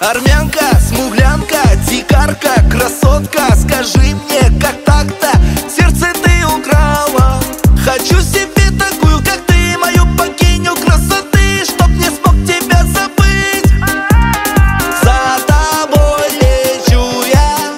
Армянка, смуглянка, дикарка, красотка, скажи мне, как так-то сердце ты украла? Хочу себе такую, как ты, мою богиню красоты, чтоб не смог тебя забыть. За тобой лечу я,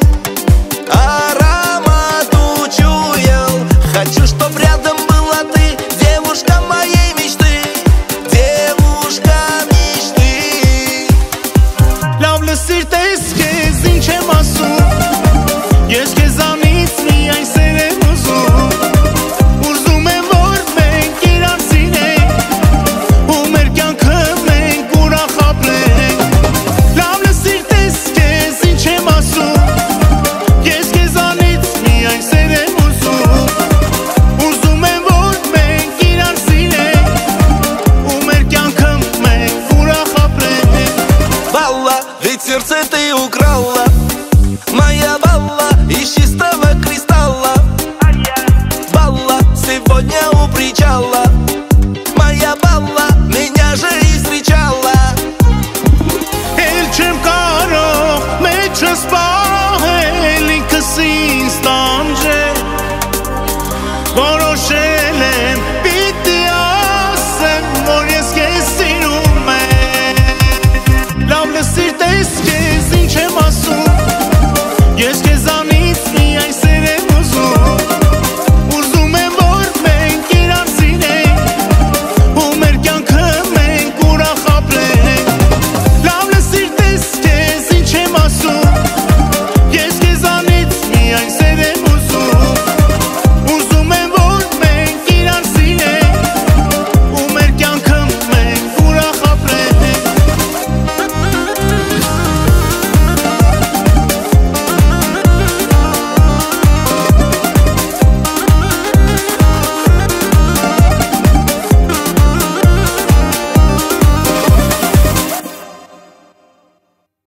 аромат учуял. Хочу, чтоб рядом была ты, девушка моей мечты, девушка мечты. Լավ լսիր տես քեզ ինչ եմ ասում, ես քեզանից միայն սեր եմ ուզում, ուզում եմ որ մենք իրար սիրենք ու մեր կյանքը մենք ուրախ ապրենք։ Լավ լսիր տես քեզ ինչ եմ ասում, ես քեզանից միայն սեր եմ ուզում, ուզում եմ որ մենք իրար սիրենք ու մեր կյանքը մենք ուրախ ապրենք։ Валла, ведь сердце ты украл.